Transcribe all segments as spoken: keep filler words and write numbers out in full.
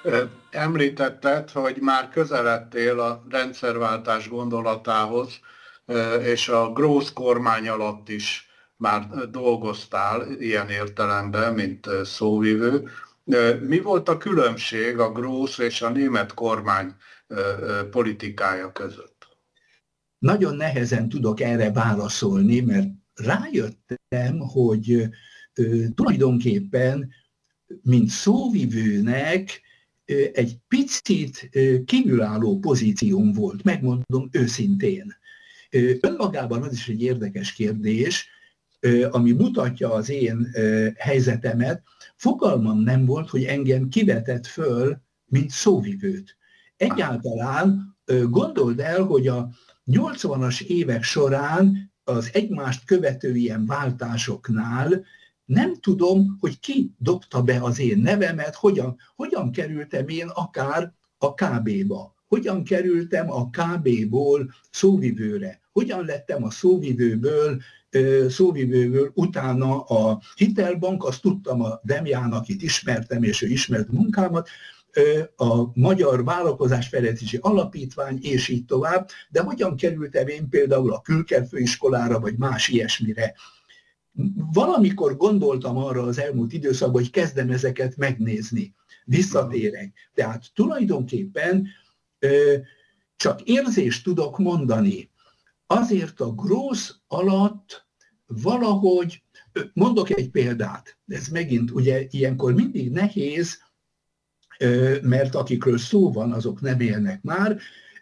Említetted, hogy már közeledtél a rendszerváltás gondolatához, és a Gross kormány alatt is már dolgoztál ilyen értelemben, mint szóvivő. Mi volt a különbség a Gross és a német kormány politikája között? Nagyon nehezen tudok erre válaszolni, mert rájöttem, hogy tulajdonképpen, mint szóvivőnek egy picit kívülálló pozícióm volt, megmondom őszintén. Önmagában az is egy érdekes kérdés, ami mutatja az én helyzetemet. Fogalmam nem volt, hogy engem kivetett föl, mint szóvivőt. Egyáltalán gondold el, hogy a nyolcvanas évek során az egymást követő ilyen váltásoknál nem tudom, hogy ki dobta be az én nevemet, hogyan, hogyan kerültem én akár a ká bé-ba, hogyan kerültem a ká bé-ból szóvivőre, hogyan lettem a szóvivőből, szóvivőből utána a Hitelbank, azt tudtam a Demján, akit ismertem, és ő ismert munkámat, a Magyar Vállalkozásfejlesztési Alapítvány, és így tovább, de hogyan kerültem én például a Külkerfőiskolára, vagy más ilyesmire. Valamikor gondoltam arra az elmúlt időszakban, hogy kezdem ezeket megnézni. Visszatérek. Tehát tulajdonképpen csak érzést tudok mondani. Azért a Gross alatt valahogy, mondok egy példát, ez megint ugye ilyenkor mindig nehéz, mert akikről szó van, azok nem élnek már.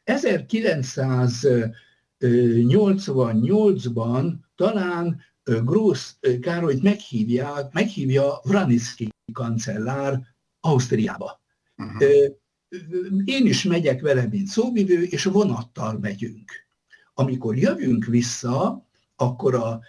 ezerkilencszáznyolcvannyolcban talán Gross Károlyt meghívják, meghívja Vranitzky kancellár Ausztriába. Uh-huh. Én is megyek vele, mint szóvivő, és vonattal megyünk. Amikor jövünk vissza, akkor a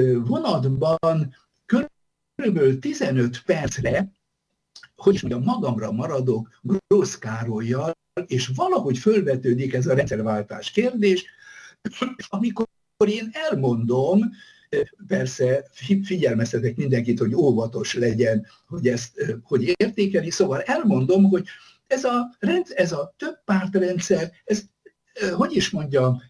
vonatban körülbelül tizenöt percre, hogy is mondjam, magamra maradok Gross Károllyal, és valahogy fölvetődik ez a rendszerváltás kérdés, amikor én elmondom, persze figyelmeztetek mindenkit, hogy óvatos legyen, hogy ezt hogy értékeli, szóval elmondom, hogy ez a, rend, ez a több pártrendszer, ez, hogy is mondjam,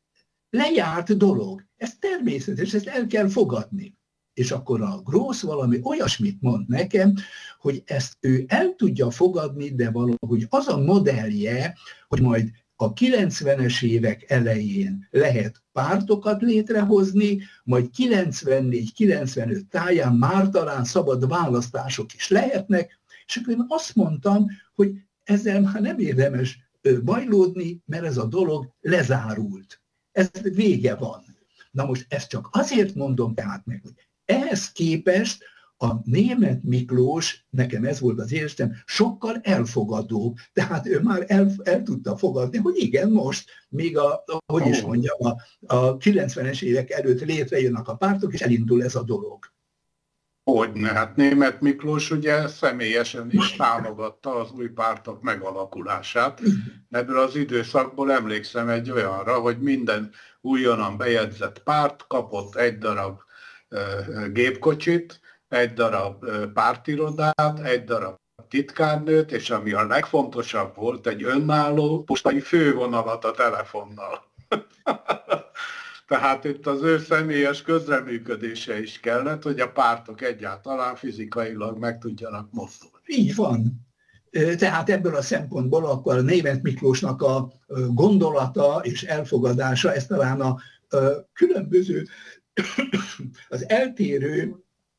lejárt dolog. Ez természetes, ezt el kell fogadni. És akkor a Gross valami olyasmit mond nekem, hogy ezt ő el tudja fogadni, de valahogy az a modellje, hogy majd a kilencvenes évek elején lehet pártokat létrehozni, majd kilencvennégy kilencvenöt táján már talán szabad választások is lehetnek, és akkor én azt mondtam, hogy ezzel már nem érdemes bajlódni, mert ez a dolog lezárult. Ez vége van. Na most ezt csak azért mondom tehát meg, hogy ehhez képest a Németh Miklós, nekem ez volt az érzésem, sokkal elfogadóbb. Tehát ő már el, el tudta fogadni, hogy igen, most még a, hogy is mondjam, a, a kilencvenes évek előtt létrejönnek a pártok, és elindul ez a dolog. Hogyne, hát Németh Miklós ugye személyesen is támogatta az új pártok megalakulását. Ebből az időszakból emlékszem egy olyanra, hogy minden újonnan bejegyzett párt kapott egy darab uh, gépkocsit, egy darab uh, pártirodát, egy darab titkárnőt, és ami a legfontosabb volt, egy önálló postai fővonalat a telefonnal. Tehát itt az ő személyes közreműködése is kellett, hogy a pártok egyáltalán fizikailag meg tudjanak mozdulni. Így van. Tehát ebből a szempontból akkor a Németh Miklósnak a gondolata és elfogadása, ez talán a különböző, az eltérő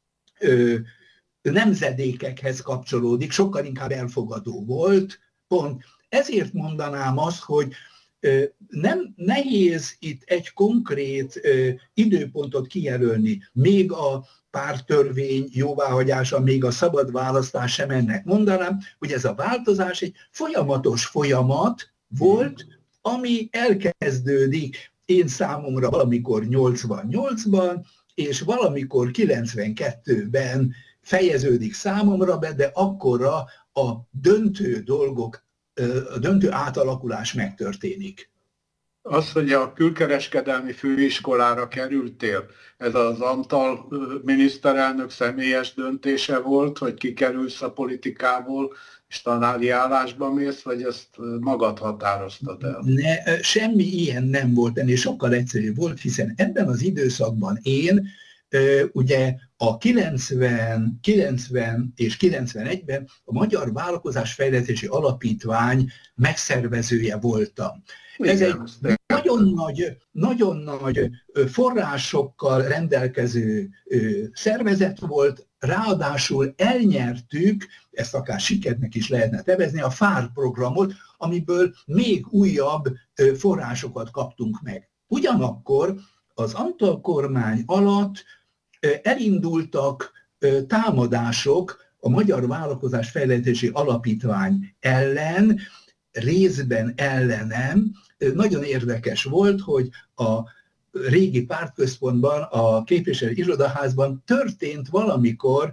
nemzedékekhez kapcsolódik, sokkal inkább elfogadó volt. Pont ezért mondanám azt, hogy nem nehéz itt egy konkrét időpontot kijelölni, még a párttörvény jóváhagyása, még a szabad választás sem ennek. Mondanám, hogy ez a változás egy folyamatos folyamat volt, ami elkezdődik én számomra valamikor nyolcvannyolcban, és valamikor kilencvenkettőben fejeződik számomra be, de akkorra a döntő dolgok, a döntő átalakulás megtörténik. Az, hogy a külkereskedelmi főiskolára kerültél, ez az Antal miniszterelnök személyes döntése volt, hogy kikerülsz a politikából, és tanári állásba mész, vagy ezt magad határoztad el? Ne, semmi ilyen nem volt, ennél sokkal egyszerűbb volt, hiszen ebben az időszakban én ugye a kilencven, kilencven és kilencvenegyben a Magyar Vállalkozásfejlesztési Alapítvány megszervezője voltam. Ez egy nagyon nagy, nagyon nagy forrásokkal rendelkező szervezet volt, ráadásul elnyertük, ezt akár sikernek is lehetne nevezni, a FÁR programot, amiből még újabb forrásokat kaptunk meg. Ugyanakkor az Antal kormány alatt elindultak támadások a Magyar Vállalkozásfejlesztési Alapítvány ellen, részben ellenem. Nagyon érdekes volt, hogy a régi pártközpontban, a képviselő irodaházban történt valamikor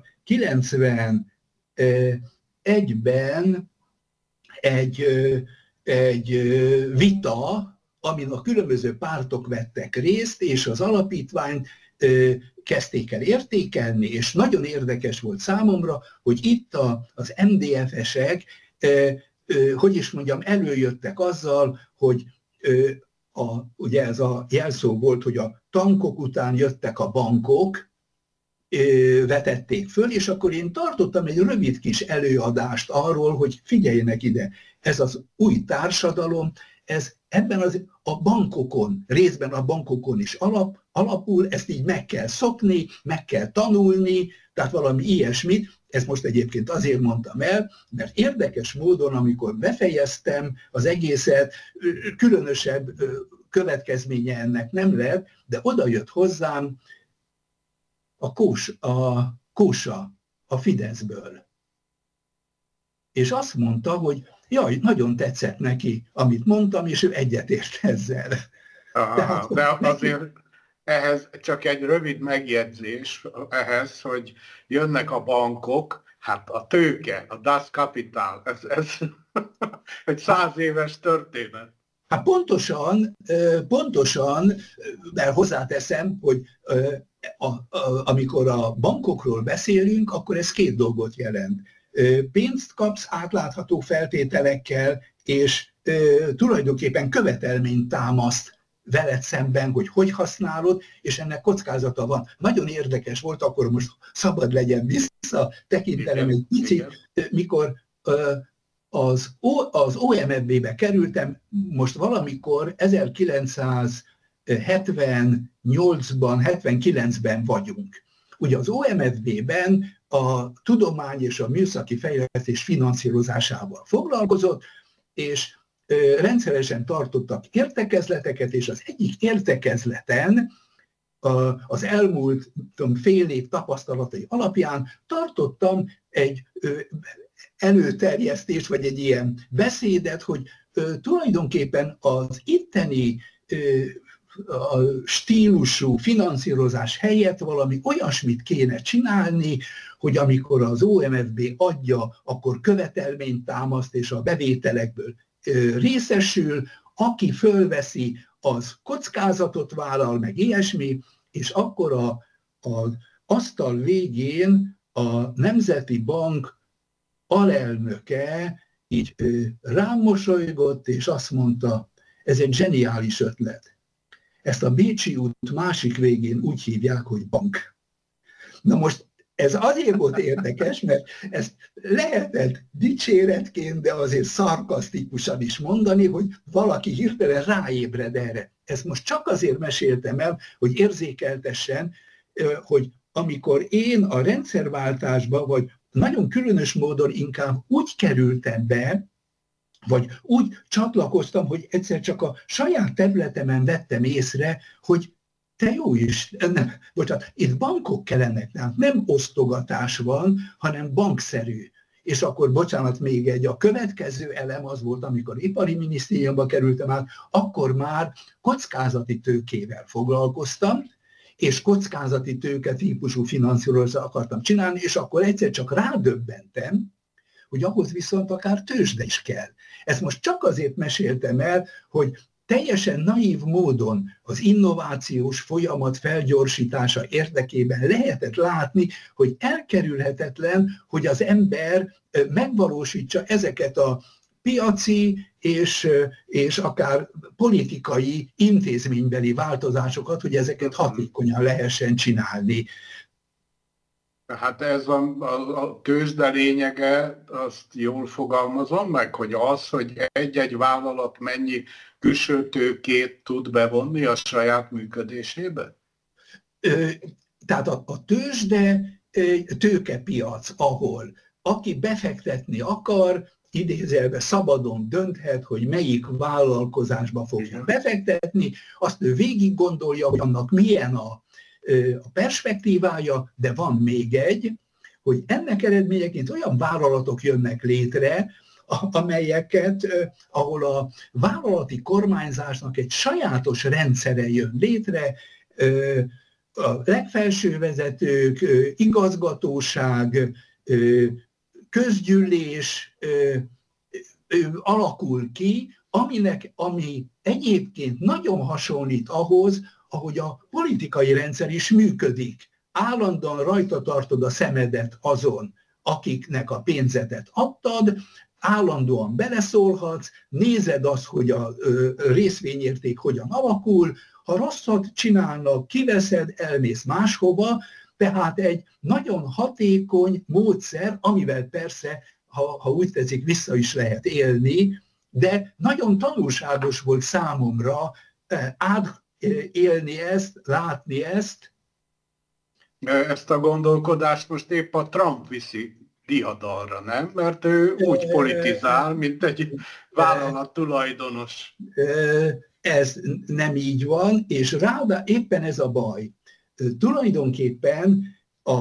kilencvenegyben egy, egy vita, amin a különböző pártok vettek részt, és az alapítványt kezdték el értékelni, és nagyon érdekes volt számomra, hogy itt a, az em dé ef-esek, hogy is mondjam, előjöttek azzal, hogy a, ugye ez a jelszó volt, hogy a tankok után jöttek a bankok, vetették föl, és akkor én tartottam egy rövid kis előadást arról, hogy figyeljenek ide, ez az új társadalom, ez ebben az, a bankokon, részben a bankokon is alap, alapul, ezt így meg kell szokni, meg kell tanulni, tehát valami ilyesmit. Ezt most egyébként azért mondtam el, mert érdekes módon, amikor befejeztem az egészet, különösebb következménye ennek nem lett, de oda jött hozzám a, Kós, a Kósa a Fideszből. És azt mondta, hogy jaj, nagyon tetszett neki, amit mondtam, és ő egyetért ezzel. Aha, Tehát, de azért neki... ehhez csak egy rövid megjegyzés ehhez, hogy jönnek a bankok, hát a tőke, a Das Kapital, ez, ez egy száz éves történet. Hát pontosan, pontosan, mert hozzáteszem, hogy a, a, amikor a bankokról beszélünk, akkor ez két dolgot jelent. Pénzt kapsz átlátható feltételekkel, és tulajdonképpen követelményt támaszt veled szemben, hogy hogy használod, és ennek kockázata van. Nagyon érdekes volt, akkor most szabad legyen vissza, tekintelem egy picit, mikor az, az o em ef bé-be kerültem, most valamikor ezerkilencszázhetvennyolcban, hetvenkilencben vagyunk. Ugye az o em ef bé-ben a tudomány és a műszaki fejlesztés finanszírozásával foglalkozott, és rendszeresen tartottak értekezleteket, és az egyik értekezleten az elmúlt tudom, fél év tapasztalatai alapján tartottam egy előterjesztést, vagy egy ilyen beszédet, hogy tulajdonképpen az itteni a stílusú finanszírozás helyett valami olyasmit kéne csinálni, hogy amikor az o em ef bé adja, akkor követelményt támaszt, és a bevételekből részesül, aki fölveszi, az kockázatot vállal, meg ilyesmi, és akkor a, az asztal végén a Nemzeti Bank alelnöke így rám mosolygott, és azt mondta, ez egy zseniális ötlet. Ezt a Bécsi út másik végén úgy hívják, hogy bank. Na most ez azért volt érdekes, mert ezt lehetett dicséretként, de azért szarkasztikusan is mondani, hogy valaki hirtelen ráébred erre. Ezt most csak azért meséltem el, hogy érzékeltessen, hogy amikor én a rendszerváltásba, vagy nagyon különös módon inkább úgy kerültem be, vagy úgy csatlakoztam, hogy egyszer csak a saját területemen vettem észre, hogy te jó is, nem, bocsánat, itt bankok kellenek, nem osztogatás van, hanem bankszerű. És akkor, bocsánat, még egy, a következő elem az volt, amikor ipari minisztériumba kerültem át, akkor már kockázati tőkével foglalkoztam, és kockázati tőke típusú finanszírozást akartam csinálni, és akkor egyszer csak rádöbbentem, hogy ahhoz viszont akár tőzsde is kell. Ezt most csak azért meséltem el, hogy teljesen naív módon az innovációs folyamat felgyorsítása érdekében lehetett látni, hogy elkerülhetetlen, hogy az ember megvalósítsa ezeket a piaci és, és akár politikai, intézménybeli változásokat, hogy ezeket hatékonyan lehessen csinálni. Tehát ez a, a, a tőzsde lényege, azt jól fogalmazom meg, hogy az, hogy egy-egy vállalat mennyi külső tőkét tud bevonni a saját működésébe? Tehát a, a tőzsde tőkepiac, ahol aki befektetni akar, idézelve szabadon dönthet, hogy melyik vállalkozásba fogja befektetni, azt ő végig gondolja, hogy annak milyen a, a perspektívája, de van még egy, hogy ennek eredményeként olyan vállalatok jönnek létre, amelyeket, ahol a vállalati kormányzásnak egy sajátos rendszere jön létre, a legfelső vezetők, igazgatóság, közgyűlés alakul ki, aminek, ami egyébként nagyon hasonlít ahhoz, ahogy a politikai rendszer is működik. Állandóan rajta tartod a szemedet azon, akiknek a pénzedet adtad, állandóan beleszólhatsz, nézed azt, hogy a részvényérték hogyan alakul, ha rosszat csinálnak, kiveszed, elmész máshova, tehát egy nagyon hatékony módszer, amivel persze, ha, ha úgy tetszik, vissza is lehet élni, de nagyon tanulságos volt számomra átélni ezt, látni ezt. Ezt a gondolkodást most épp a Trump viszi diadalra, nem? Mert ő úgy politizál, mint egy vállalat tulajdonos. Ez nem így van, és ráadásul éppen ez a baj. Tulajdonképpen a,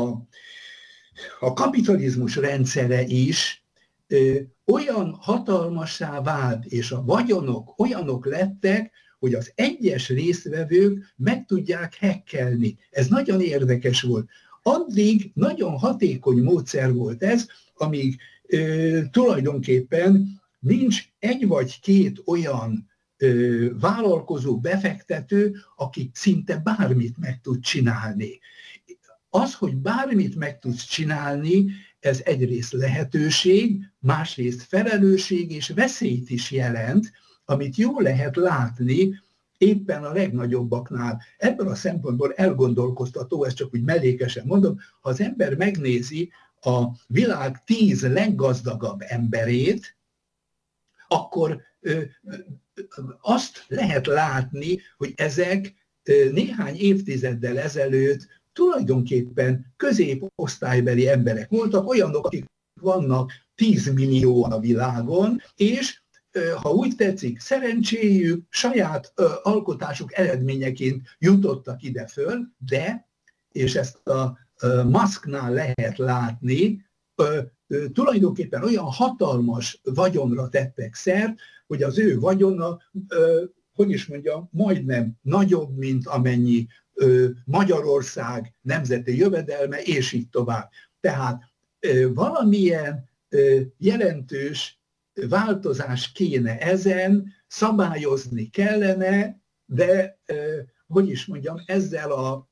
a kapitalizmus rendszere is ö, olyan hatalmassá vált, és a vagyonok olyanok lettek, hogy az egyes résztvevők meg tudják hekkelni. Ez nagyon érdekes volt. Addig nagyon hatékony módszer volt ez, amíg ö, tulajdonképpen nincs egy vagy két olyan ö, vállalkozó, befektető, aki szinte bármit meg tud csinálni. Az, hogy bármit meg tudsz csinálni, ez egyrészt lehetőség, másrészt felelősség és veszélyt is jelent, amit jól lehet látni éppen a legnagyobbaknál. Ebből a szempontból elgondolkoztató, ezt csak úgy mellékesen mondom, ha az ember megnézi a világ tíz leggazdagabb emberét, akkor ö, ö, azt lehet látni, hogy ezek ö, néhány évtizeddel ezelőtt tulajdonképpen középosztálybeli emberek voltak, olyanok, akik vannak tíz millióan a világon, és ha úgy tetszik, szerencséjük, saját ö, alkotásuk eredményeként jutottak ide föl, de, és ezt a ö, Musknál lehet látni, ö, ö, tulajdonképpen olyan hatalmas vagyonra tettek szert, hogy az ő vagyona, ö, hogy is mondjam, majdnem nagyobb, mint amennyi ö, Magyarország nemzeti jövedelme, és így tovább. Tehát ö, valamilyen ö, jelentős változás kéne ezen, szabályozni kellene, de, hogy is mondjam, ezzel a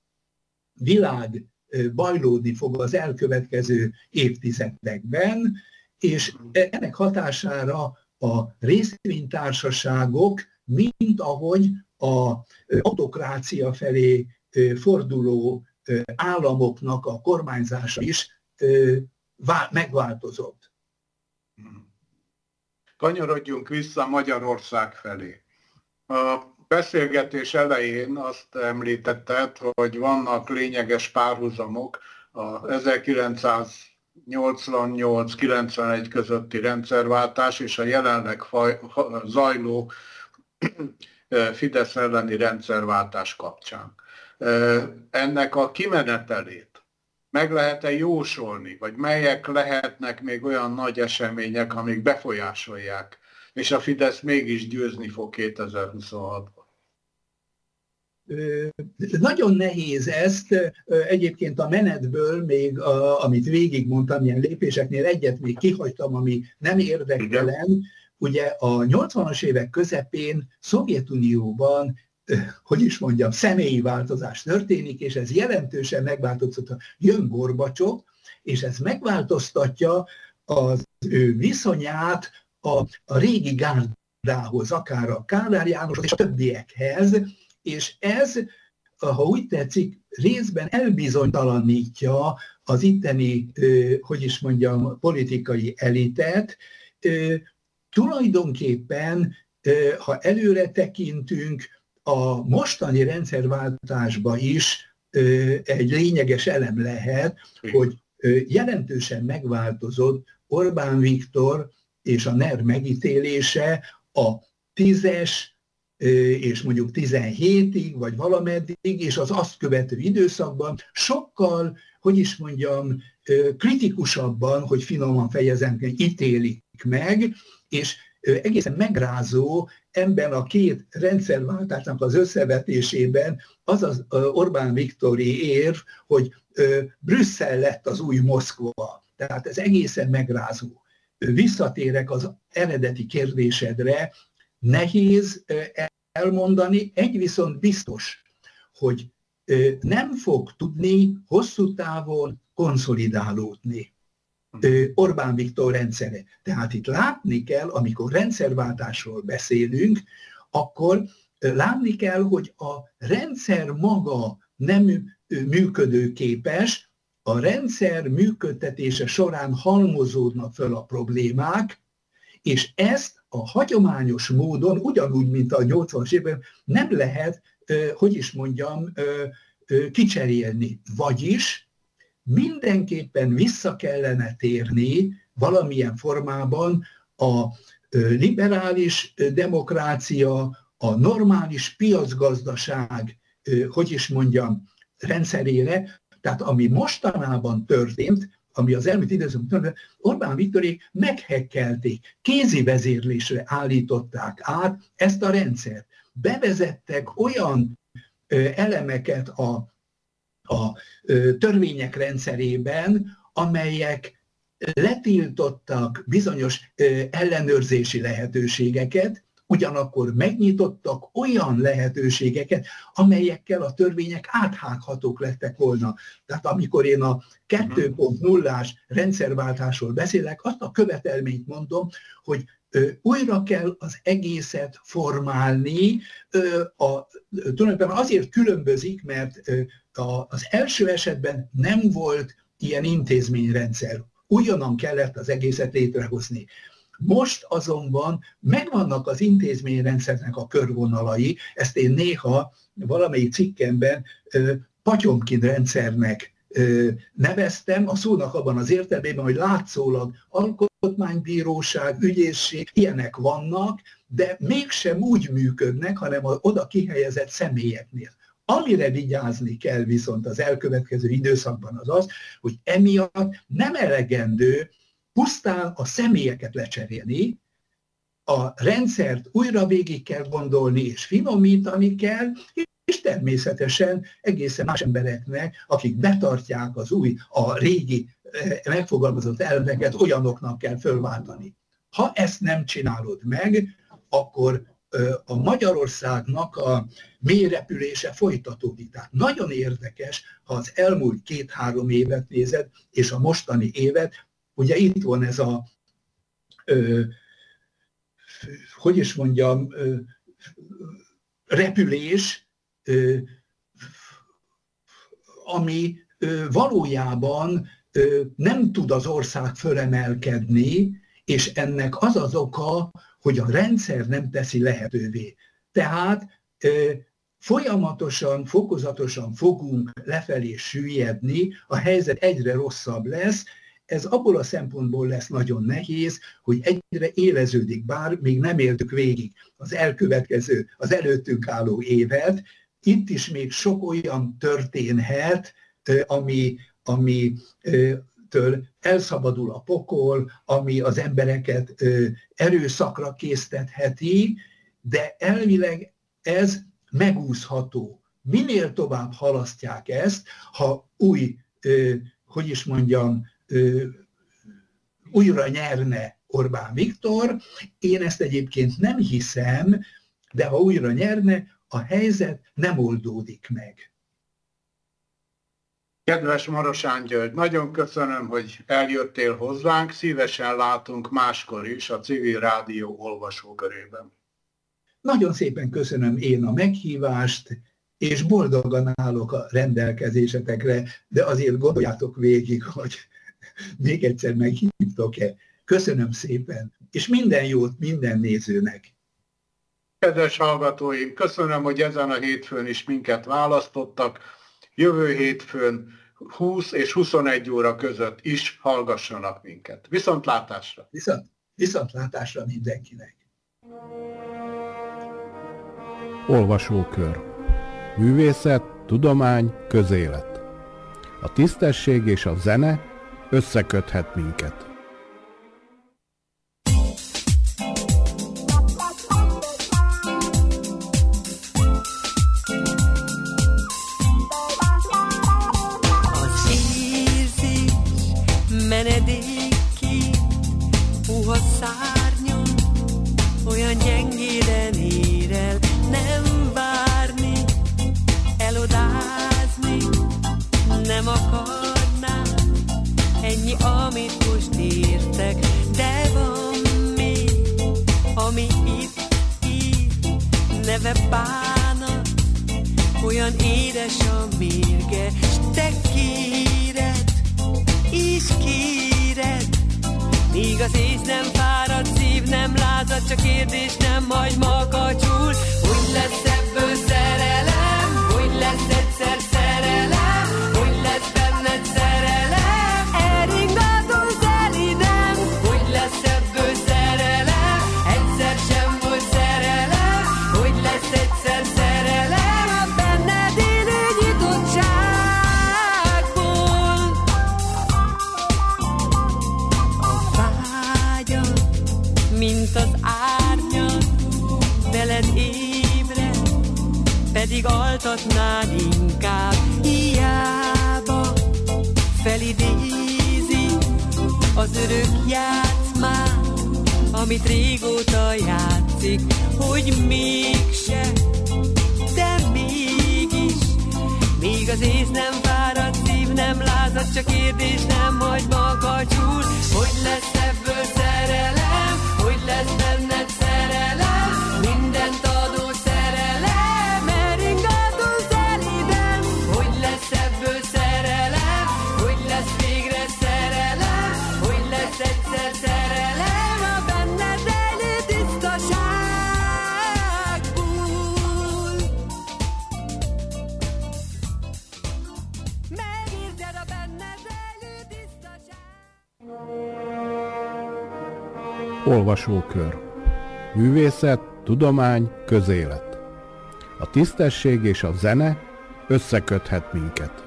világ bajlódni fog az elkövetkező évtizedekben, és ennek hatására a részvénytársaságok, mint ahogy az autokrácia felé forduló államoknak a kormányzása is megváltozott. Kanyarodjunk vissza Magyarország felé. A beszélgetés elején azt említetted, hogy vannak lényeges párhuzamok a ezerkilencszáznyolcvannyolc kilencvenegy közötti rendszerváltás és a jelenleg zajló Fidesz elleni rendszerváltás kapcsán. Ennek a kimenetelét meg lehet-e jósolni, vagy melyek lehetnek még olyan nagy események, amik befolyásolják, és a Fidesz mégis győzni fog kétezer-huszonhatban? Nagyon nehéz ezt, egyébként a menetből még, a, amit végigmondtam, ilyen lépéseknél egyet még kihagytam, ami nem érdektelen. ugye a nyolcvanas évek közepén Szovjetunióban, hogy is mondjam, személyi változás történik, és ez jelentősen megváltoztatja. Jön Gorbacsov, és ez megváltoztatja az ő viszonyát a, a régi gárdához, akár a Kádár Jánoshoz és a többiekhez, és ez, ha úgy tetszik, részben elbizonytalanítja az itteni, hogy is mondjam, politikai elitet. Tulajdonképpen, ha előre tekintünk, a mostani rendszerváltásba is egy lényeges elem lehet, hogy jelentősen megváltozott Orbán Viktor és a NER megítélése a tízes és mondjuk tizenhétig, vagy valameddig, és az azt követő időszakban sokkal, hogy is mondjam, kritikusabban, hogy finoman fejezem, ítélik meg, és egészen megrázó ebben a két rendszerváltásnak az összevetésében az az Orbán Viktori érv, hogy Brüsszel lett az új Moszkva. Tehát ez egészen megrázó. Visszatérek az eredeti kérdésedre, nehéz elmondani, egy viszont biztos, hogy nem fog tudni hosszú távon konszolidálódni Orbán Viktor rendszere. Tehát itt látni kell, amikor rendszerváltásról beszélünk, akkor látni kell, hogy a rendszer maga nem működőképes, a rendszer működtetése során halmozódnak föl a problémák, és ezt a hagyományos módon, ugyanúgy, mint a nyolcvanas évben, nem lehet, hogy is mondjam, kicserélni. Vagyis mindenképpen vissza kellene térni valamilyen formában a liberális demokrácia, a normális piacgazdaság, hogy is mondjam, rendszerére. Tehát ami mostanában történt, ami az elmúlt időszakban történt, Orbán Viktorék meghekkelték, kézi vezérlésre állították át ezt a rendszert. Bevezettek olyan elemeket a a törvények rendszerében, amelyek letiltottak bizonyos ellenőrzési lehetőségeket, ugyanakkor megnyitottak olyan lehetőségeket, amelyekkel a törvények áthághatók lettek volna. Tehát amikor én a kettő pont nullás rendszerváltásról beszélek, azt a követelményt mondom, hogy újra kell az egészet formálni. A, tulajdonképpen azért különbözik, mert az első esetben nem volt ilyen intézményrendszer. Újonnan kellett az egészet létrehozni. Most azonban megvannak az intézményrendszernek a körvonalai, ezt én néha valamelyik cikkemben Patyomkin rendszernek neveztem, a szónak abban az értelmében, hogy látszólag alkotmánybíróság, ügyészség, ilyenek vannak, de mégsem úgy működnek, hanem az oda kihelyezett személyeknél. Amire vigyázni kell viszont az elkövetkező időszakban az az, hogy emiatt nem elegendő pusztán a személyeket lecserélni, a rendszert újra végig kell gondolni és finomítani kell, és természetesen egészen más embereknek, akik betartják az új, a régi megfogalmazott elveket, olyanoknak kell fölváltani. Ha ezt nem csinálod meg, akkor a Magyarországnak a mélyrepülése folytatódik. Tehát nagyon érdekes, ha az elmúlt két-három évet nézed, és a mostani évet, ugye itt van ez a, ö, hogy is mondjam, ö, repülés, ö, ami ö, valójában ö, nem tud az ország fölemelkedni, és ennek az az oka, hogy a rendszer nem teszi lehetővé. Tehát ö, folyamatosan, fokozatosan fogunk lefelé süllyedni, a helyzet egyre rosszabb lesz. Ez abból a szempontból lesz nagyon nehéz, hogy egyre éleződik, bár még nem éltük végig az elkövetkező, az előttünk álló évet. Itt is még sok olyan történhet, ami, ami től elszabadul a pokol, ami az embereket erőszakra késztetheti, de elvileg ez megúszható. Minél tovább halasztják ezt, ha új, hogy is mondjam, újra nyerne Orbán Viktor. Én ezt egyébként nem hiszem, de ha újra nyerne, a helyzet nem oldódik meg. Kedves Marosán György, nagyon köszönöm, hogy eljöttél hozzánk, szívesen látunk máskor is a Civil Rádió olvasókörében. Nagyon szépen köszönöm én a meghívást, és boldogan állok a rendelkezésetekre, de azért gondoljátok végig, hogy még egyszer meghívtok-e. Köszönöm szépen, és minden jót minden nézőnek. Kedves hallgatóim, köszönöm, hogy ezen a hétfőn is minket választottak. Jövő hétfőn húsz és huszonegy óra között is hallgassanak minket. Viszontlátásra! Viszont, viszontlátásra mindenkinek! Olvasókör. Művészet, tudomány, közélet. A tisztesség és a zene összeköthet minket. Menedéki, puha szárnyon, olyan gyengéden ér el, nem várni, elodázni, nem akarnám, ennyi, amit most értek, de van még, ami itt ír, neve bánat, olyan édes a mérge, s te kéred, is kéred, míg az ész nem fárad, szív nem lázad, csak kérdés nem hagy makacsul. Hogy lesz ebből szerelem, hogy lesz egyszer szerelem, hogy lesz benned szerelem, elringatóz elidem. Hogy lesz ebből szerelem, egyszer sem volt szerelem, hogy lesz egyszer szerelem, a benned élő nyitottság. Mint az árnyak, veled ébred, pedig altatnád inkább, hiába felidézi az örök játszmát, amit régóta játszik, hogy mégse, de mégis, míg az ész nem fárad, szív nem lázad, csak kérdés nem hagy makacsul. Hogy lesz ebből szerelem, hogy lesz benned szerelem, mindent adó szerelem, eringatóz elidem. Hogy lesz ebből szerelem, hogy lesz végre szerelem, hogy lesz egyszer szerelem, a benned rejlő tisztaságból. Megérzed a benned rejlő tisztaság. Olvasókör. Művészet, tudomány, közélet. A tisztesség és a zene összeköthet minket.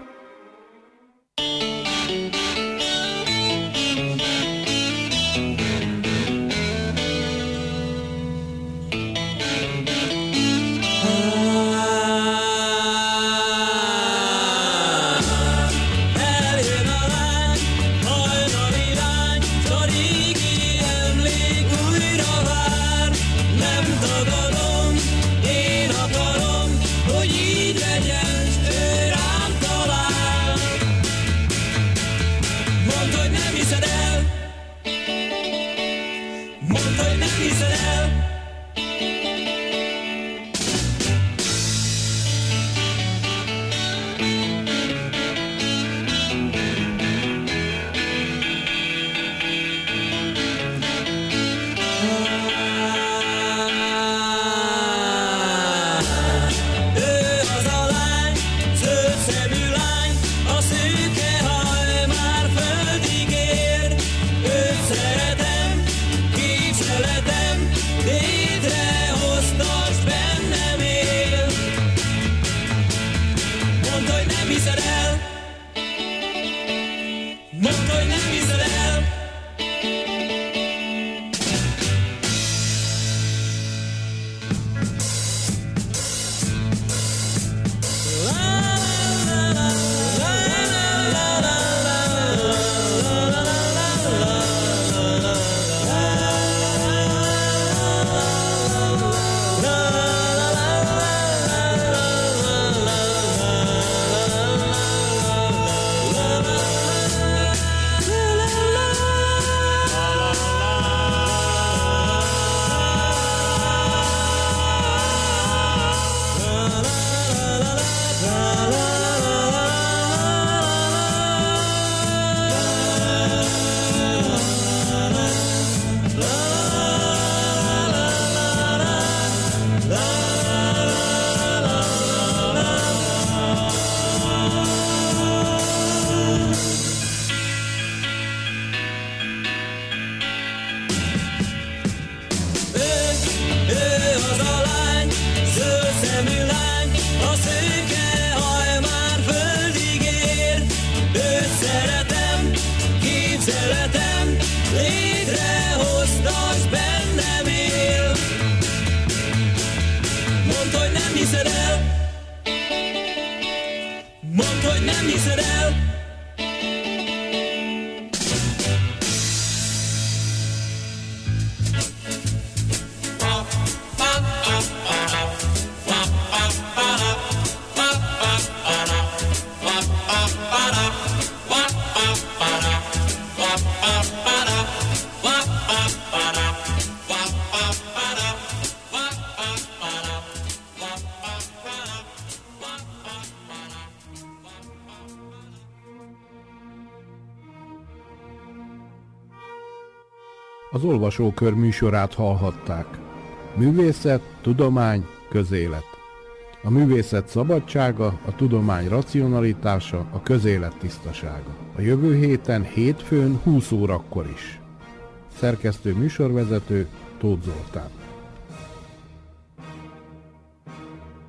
Az Olvasókör műsorát hallhatták. Művészet, tudomány, közélet. A művészet szabadsága, a tudomány racionalitása, a közélet tisztasága. A jövő héten hétfőn húsz órakor is. Szerkesztő műsorvezető Tóth Zoltán.